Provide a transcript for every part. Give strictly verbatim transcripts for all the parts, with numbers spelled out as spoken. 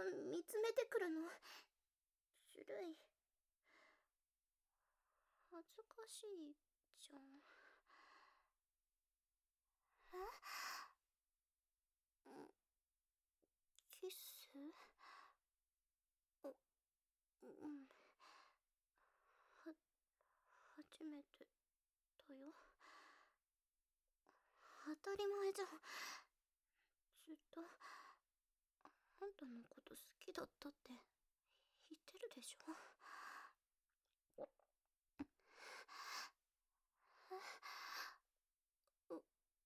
見つめてくるの。ずるい。恥ずかしいじゃん。え？ん？キス？う、うん。は、初めてだよ。当たり前じゃん。ずっと、あんたのこと好きだったって言ってるでしょ。う、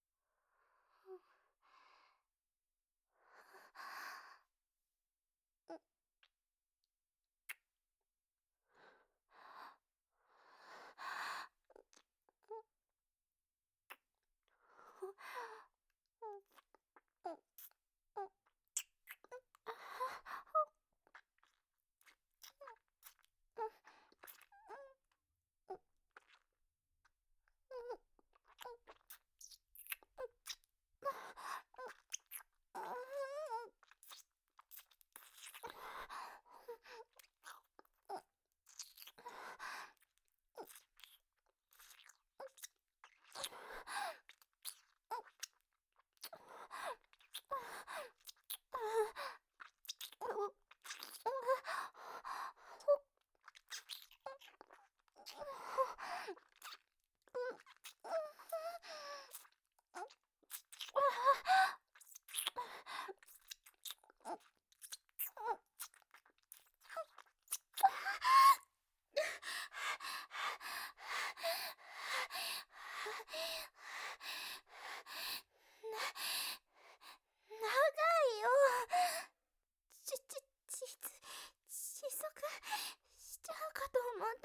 長いよ。ち、ち、ち、窒息しちゃうかと思った。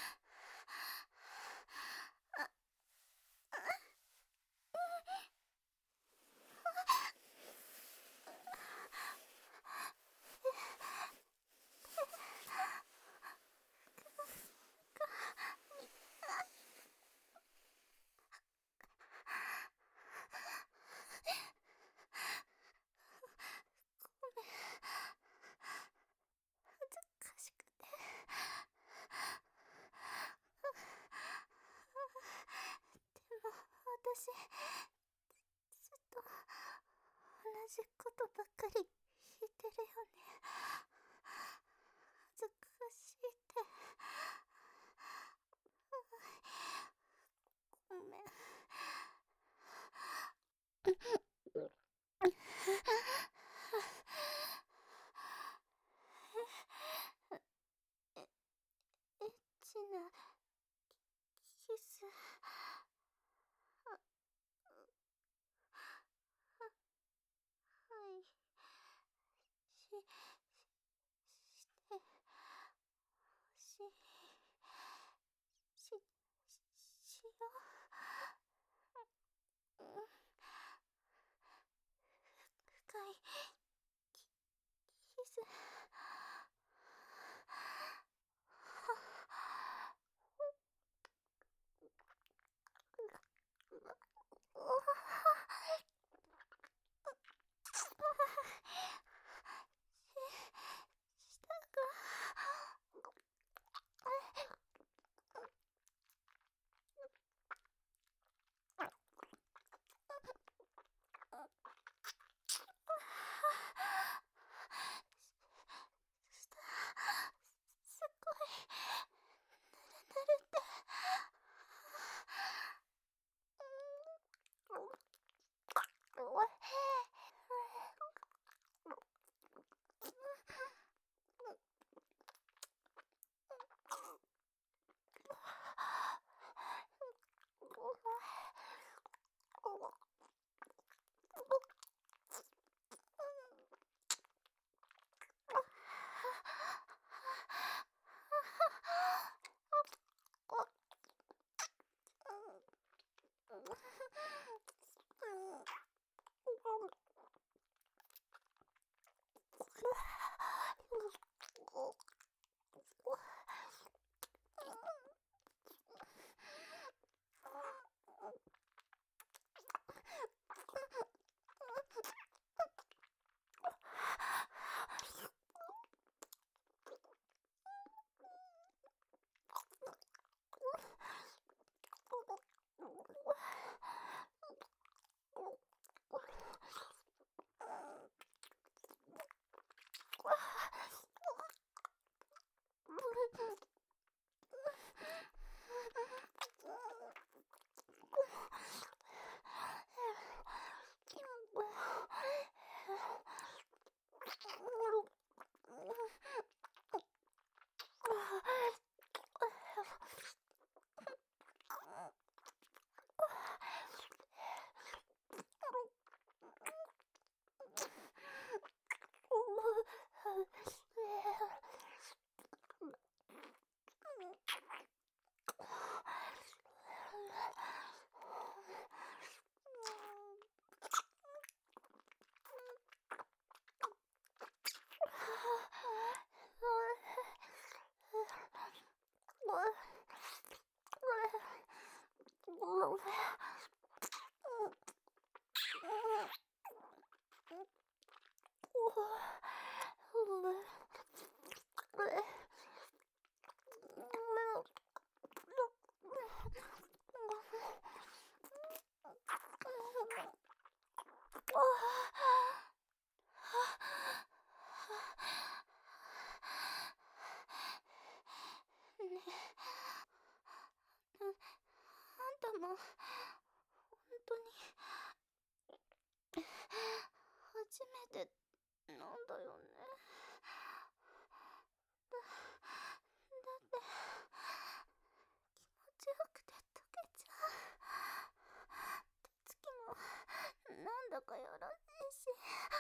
あ、あ、ごめん。恥ずかしくて。でも私、ずっと同じことばっかり言ってるよね。恥ずかしいって。ごめん。え、エッチなキス。あ、はい。し、して、し、し、しよう。うん。深いキ、キス。舌が本当に初めてなんだよね。だ、だって気持ちよくて溶けちゃう。手つきもなんだかよろしいし、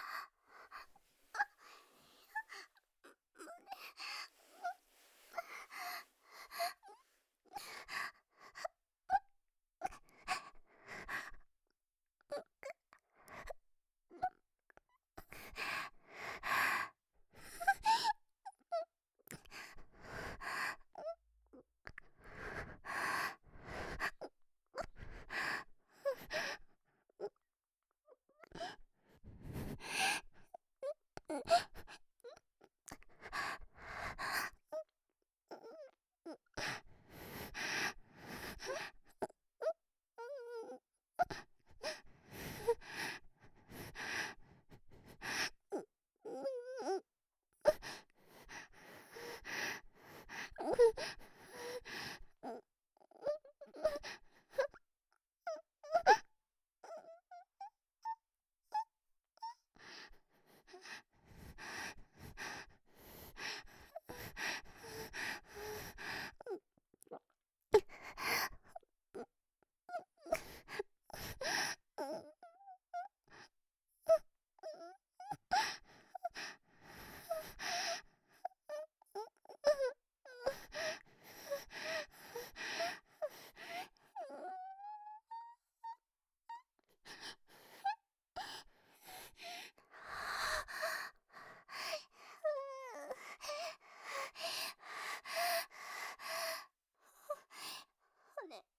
ね、ね、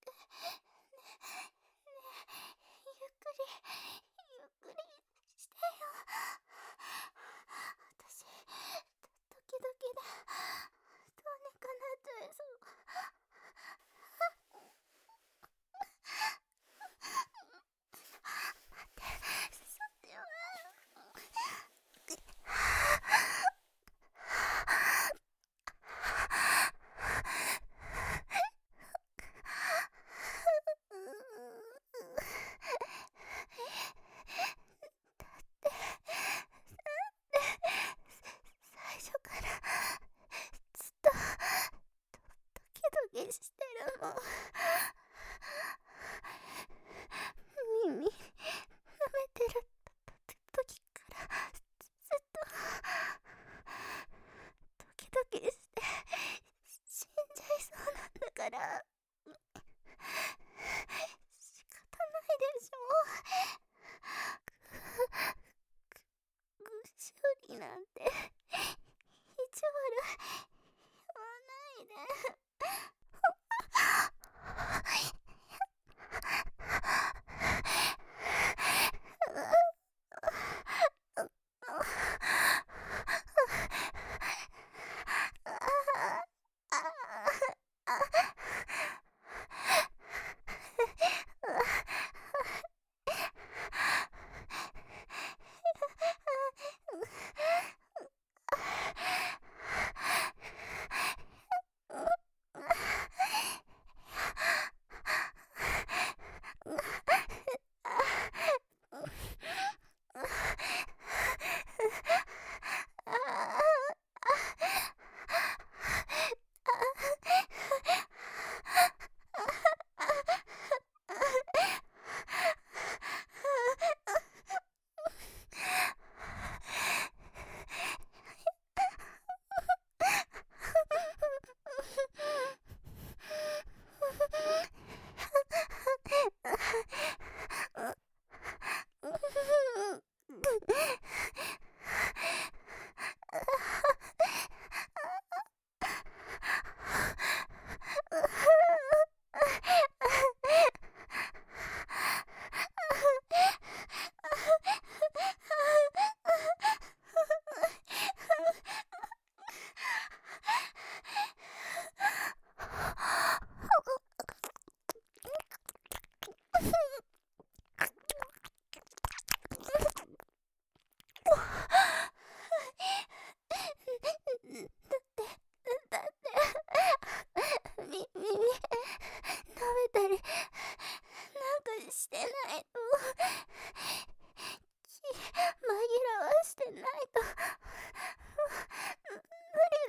ゆっくりゆっくりしてよ。私時々でどうにかなっちゃいそう。待って、それは最初からずっとドキドキしてるもん。耳舐めてる時からずっとドキドキして死んじゃいそうなんだから、仕方ないでしょ。ぐしょりなんて意地悪言わないで。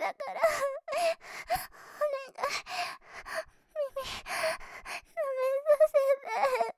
だからお願い、耳舐めさせて。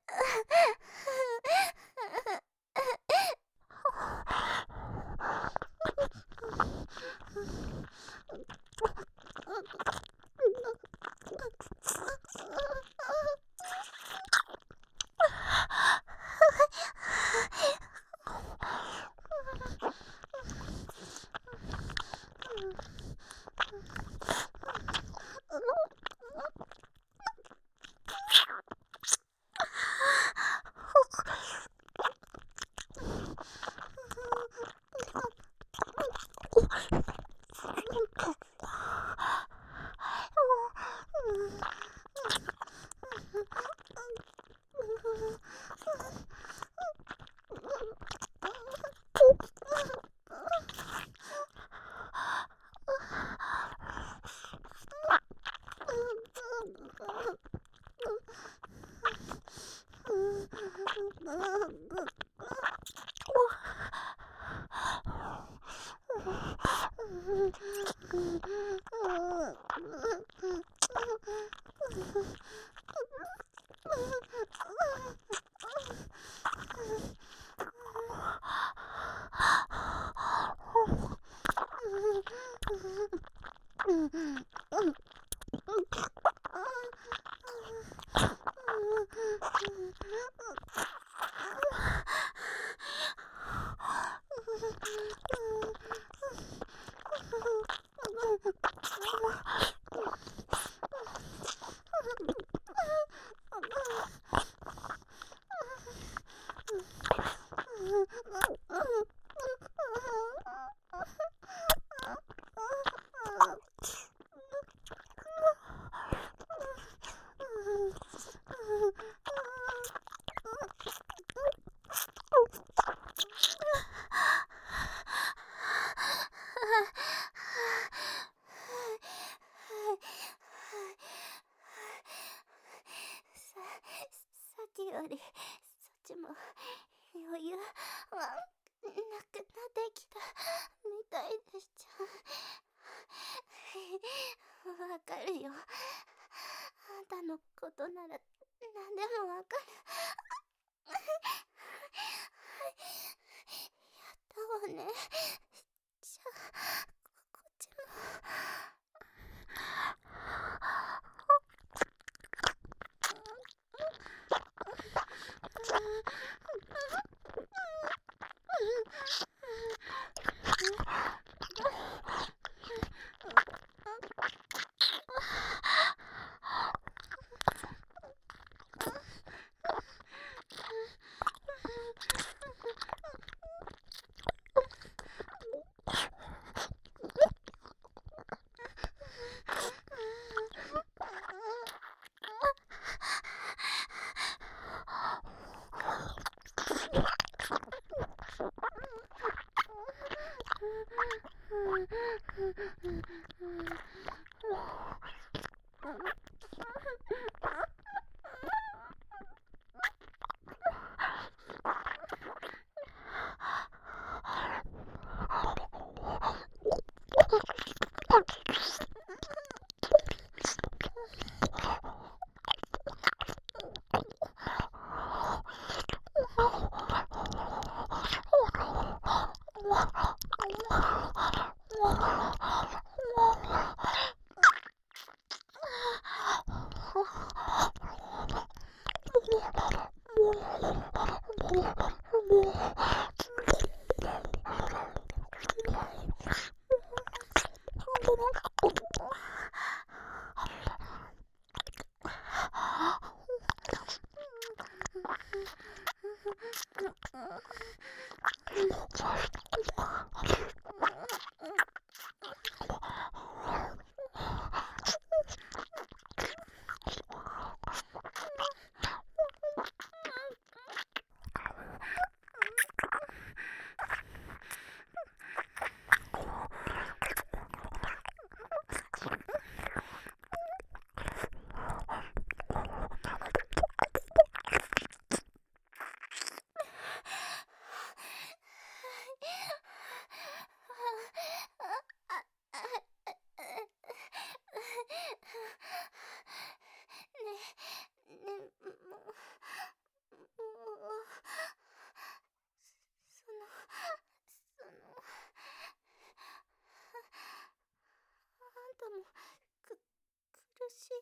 さ、さっきよりそっちも余裕はなくなってきたみたいでしちゃ。わかるよ。あんたのことなら何でもわかる。やったわね。じゃあこっちも。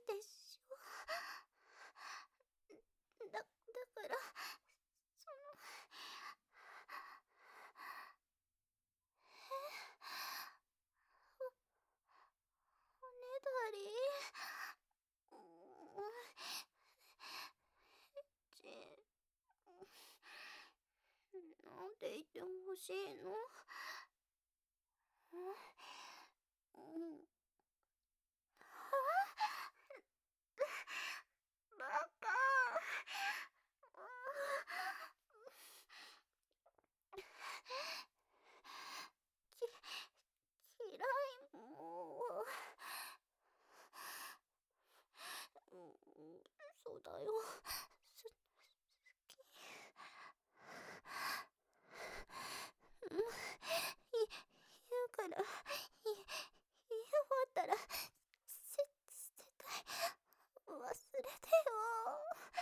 でしょ。だ、だから、その、え、お、おねだり、うーん、ち、なんて言ってほしいの？うん、うん。バカ。き、嫌い、もう。うん、そうだよ。す、好き。うん、い、言うから、い、言い終わったら、せ、絶対、忘れてよ。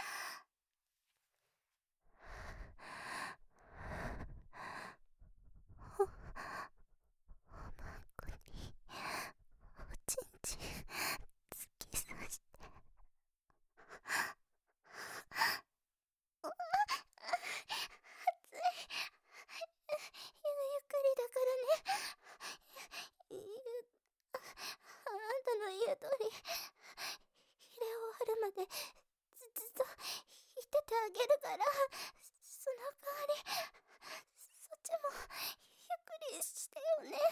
ほ、おまんこに、おちんちん、突き刺して。お、あ、熱い。ゆ、ゆっくりだからね。ゆ、あ、あんたの言う通り、入れ終わるまで、ず、ずっと、言っててあげるから、その代わり、そっちも、ゆっくりしてよね。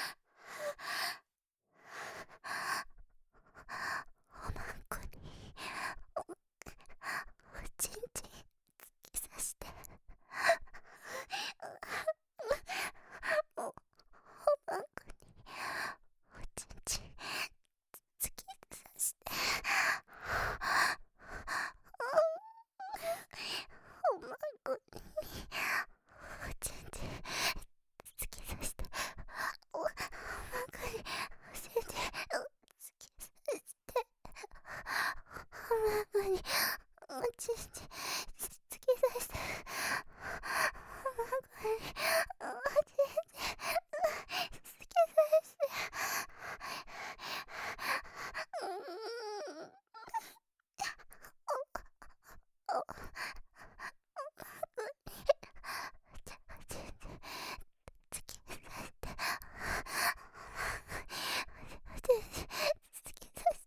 おまんこに、お、おちんちん、突き刺して。お、おまんこに、おちんちん、突き刺して。おまんこに、おちんちん、突き刺して。お、おまんこに、おちんちん、突き刺して。おまんこに、おちんちん、突き刺して。おまんこに、おちんちん、突き刺して。うーん。お、お、おまんこに、ちょ、ちんちん、突き刺して。おちんちん、突き刺して。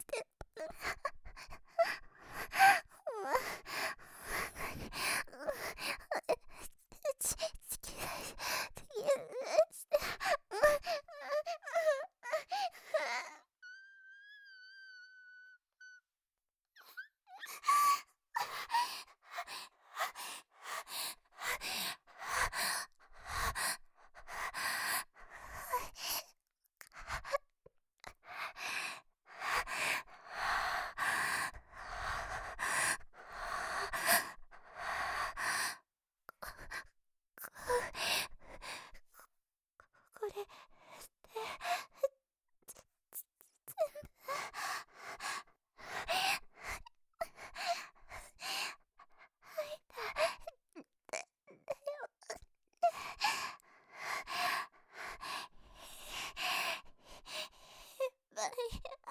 おまんこに、ち、突き刺して。突き刺して。これって、ぜ、ぜ、全部、吐いた、だ、だよね。いっぱい、あ、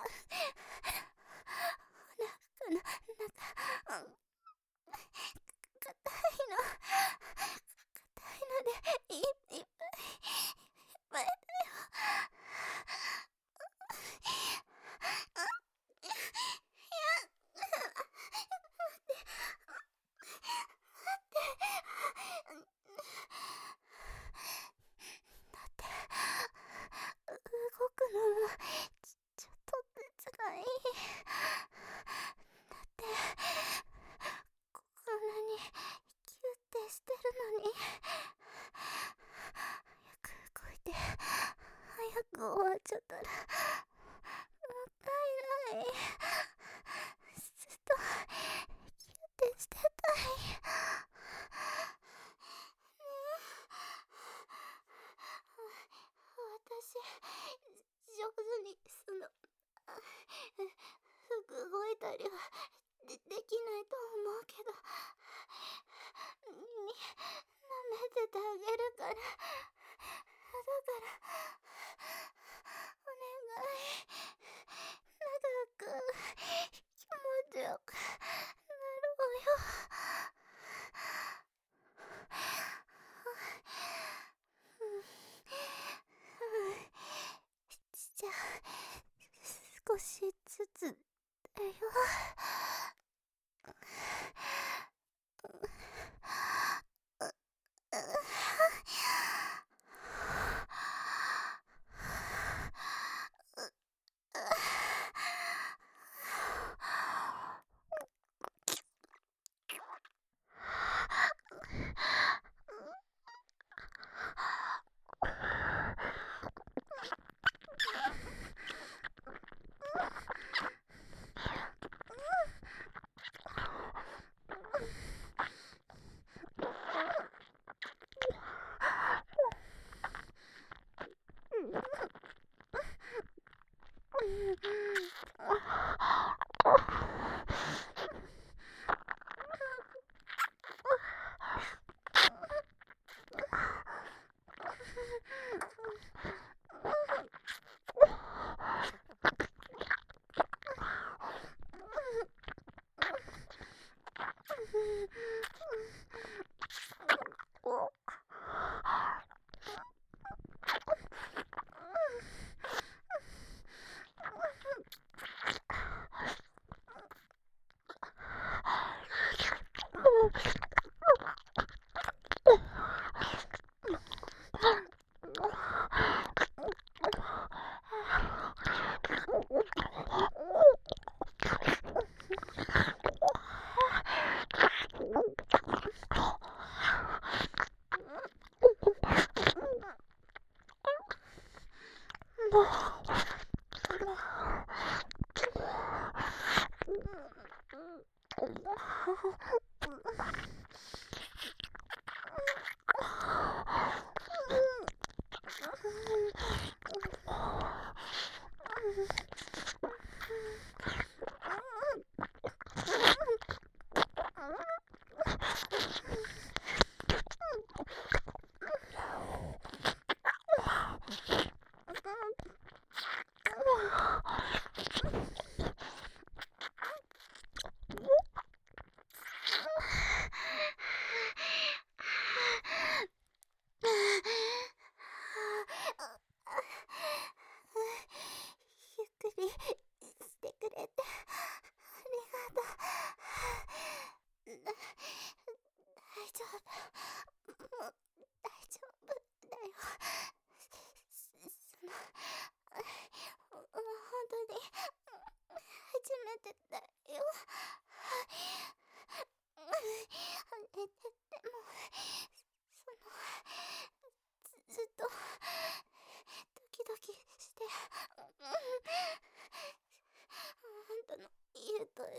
お腹の中、うん、硬いの、硬いので、い、いっぱい、いっぱいだよ。いや、待って、待って。だって、動くのも、ち、ちょっとずつがいい。だって、こ、こんなに、キュッてしてるのに。早く動いて、早く終わっちゃったら、もったいない。ずっと、キュッてしてたい。ねえ、私、上手に、その、動いたりは、で、できないと思うけど、み、舐めててあげるから。だから、お願い、長く、 少しずつだよ。ゆっくりしてくれてありがとう。だ大丈夫、もう大丈夫だよ。そのほ本当に初めてだよ。ででもそのずずっとドキドキしてあんたの言う通り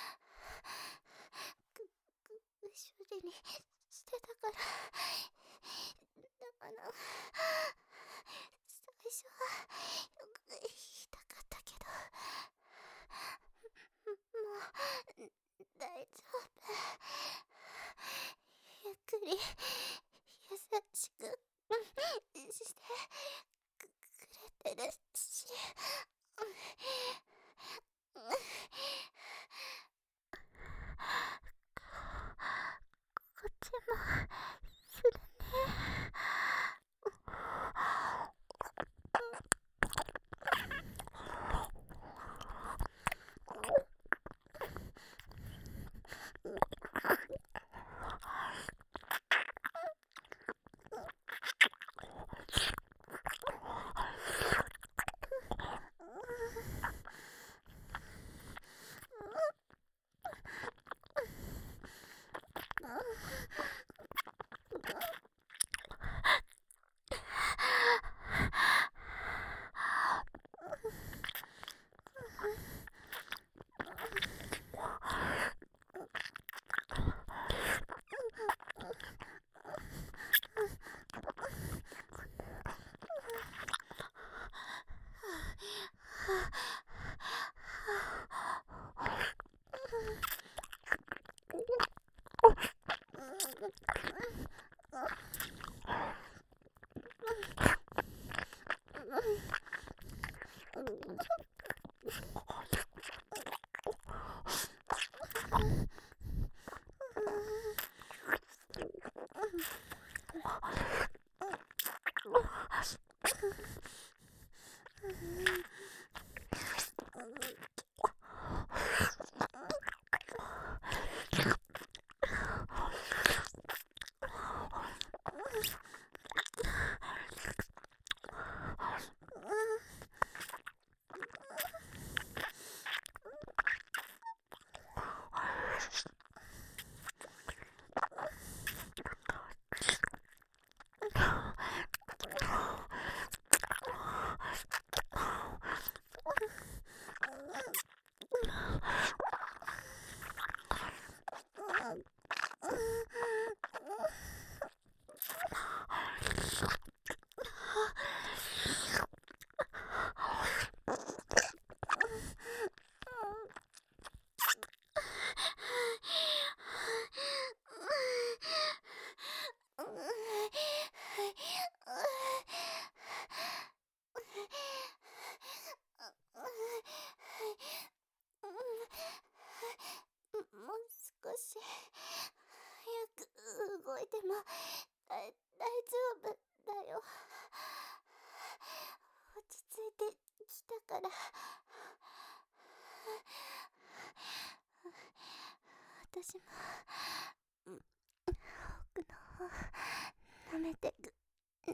ぐぐぐしょりにしてたから。だから最初は痛かったけどもう大丈夫。ゆっくり優しくしてくれてるし、こっちもだ大丈夫だよ。落ち着いてきたから。私も奥の方舐めてくね。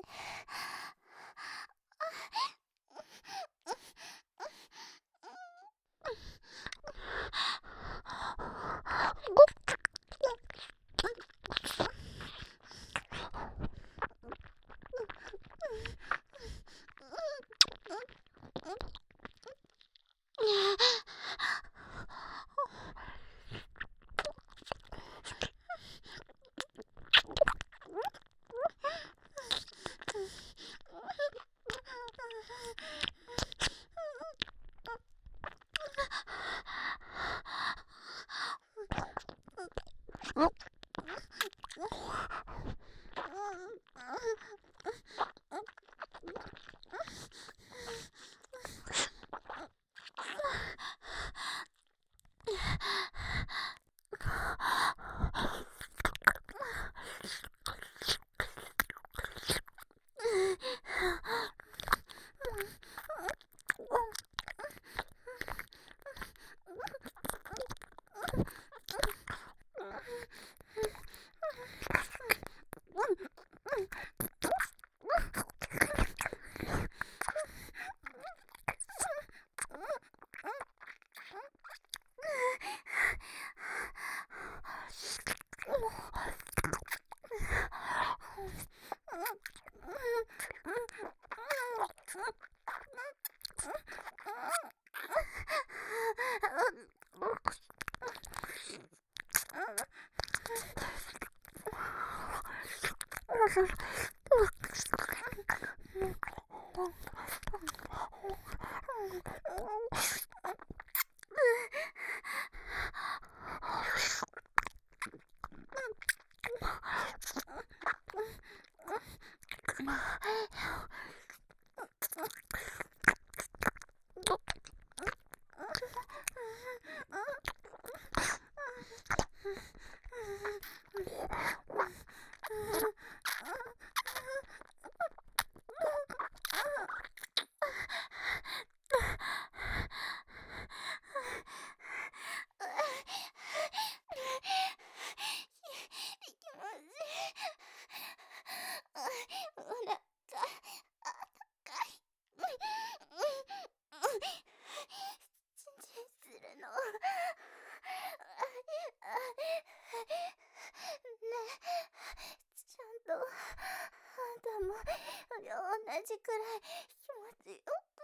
同じくらい気持ちよく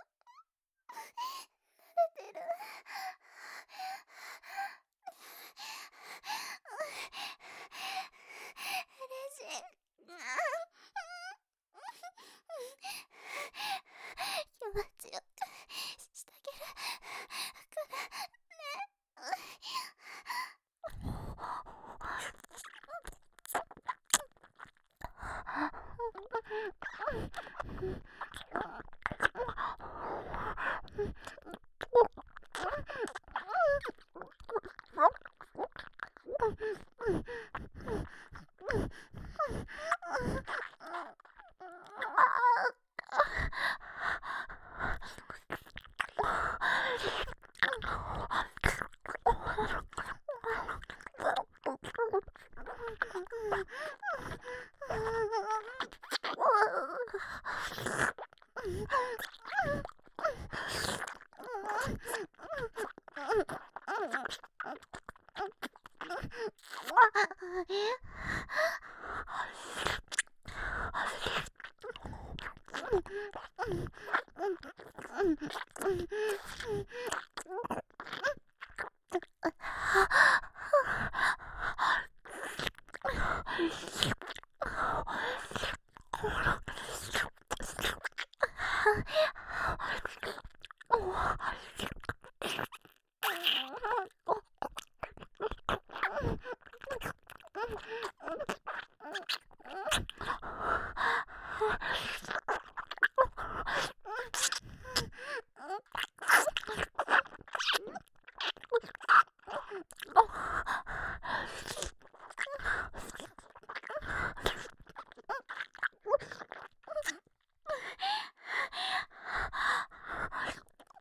慣れてる。嬉しい。気持ちよくしてあげるからね。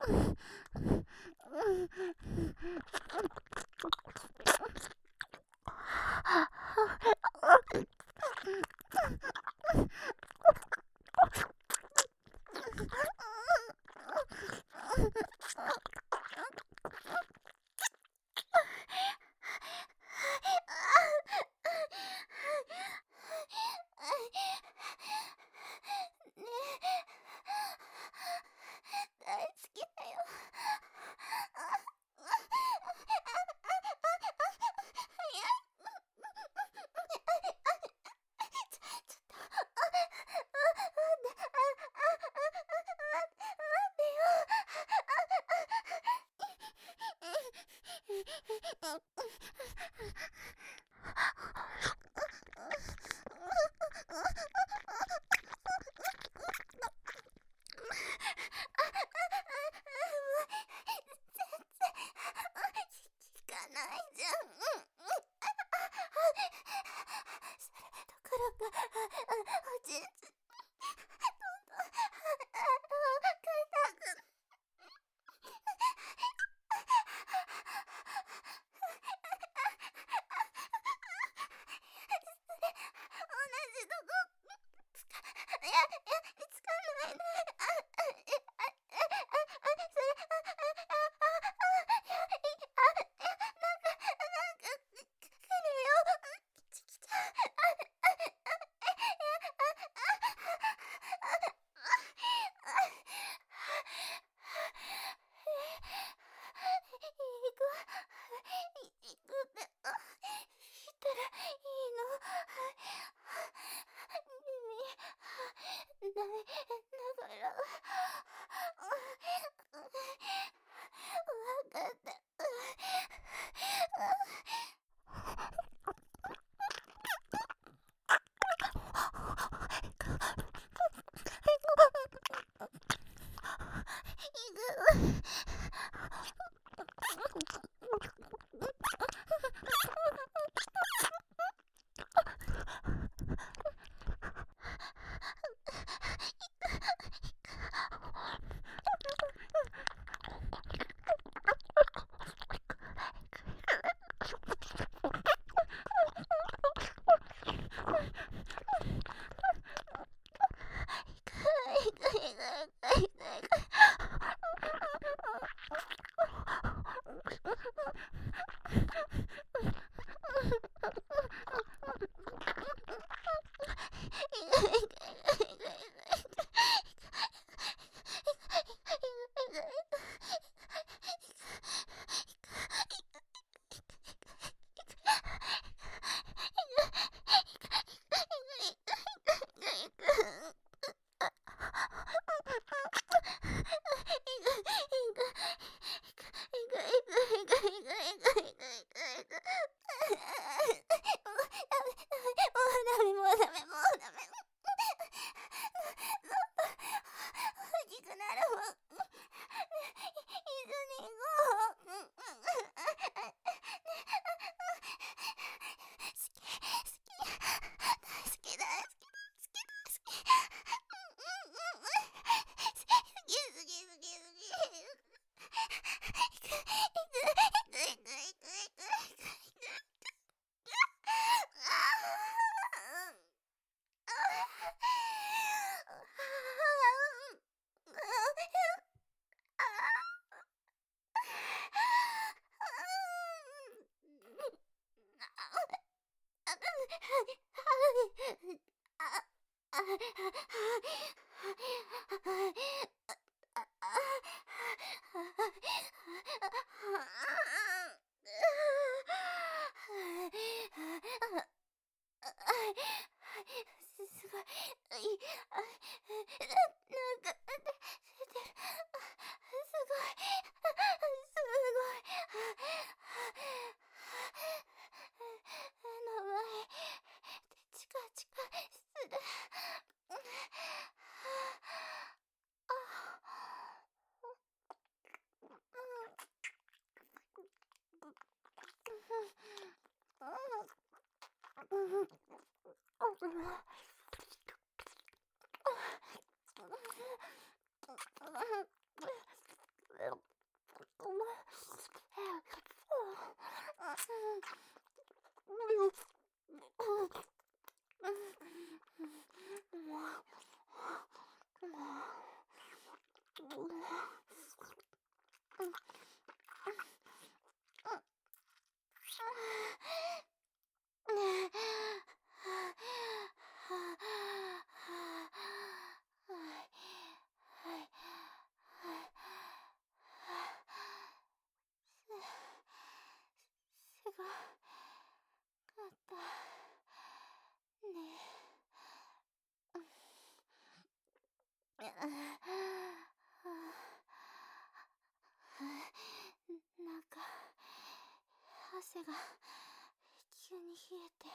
大好きだよ。聞かないじゃん。それどころか、おちんちんどんどん硬く。同じとこつか、いやいやつかないね。ああえあえああそれああああいやいやあいやなんかなんかくくるよ。ちきちゃん。あああいやああああ行く行くって言ったらいいの。耳ないだから分かった。行く。すごい、いあなんか、出てる。すごい、すごい。名前、チカチカする。 がかったね。あなんか汗が急に冷えて、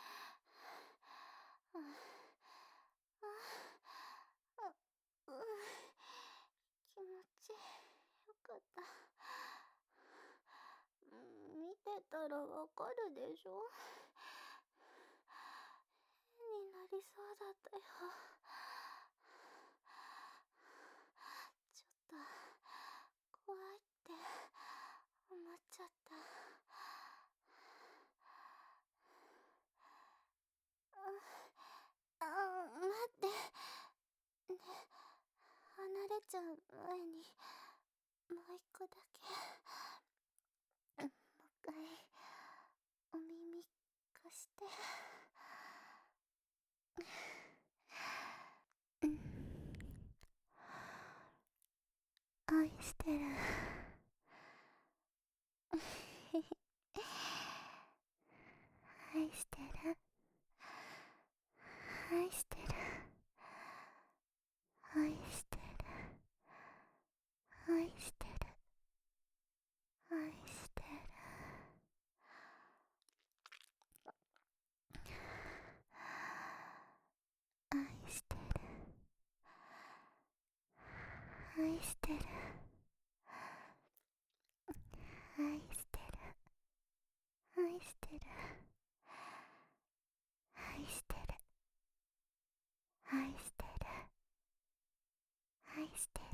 あああうん、気持ちよかった。見てたらわかるでしょ。変になりそうだったよ。ちょっと怖いって思っちゃった。あ、あ、待って。ね、離れちゃう前に、もう一個だけ。もう一回、お耳貸して。うん。愛してる。愛してる。愛してる。愛してる。愛してる。愛してる。愛してる。愛してる。愛してる。愛してる。愛してる。愛してる。愛してる。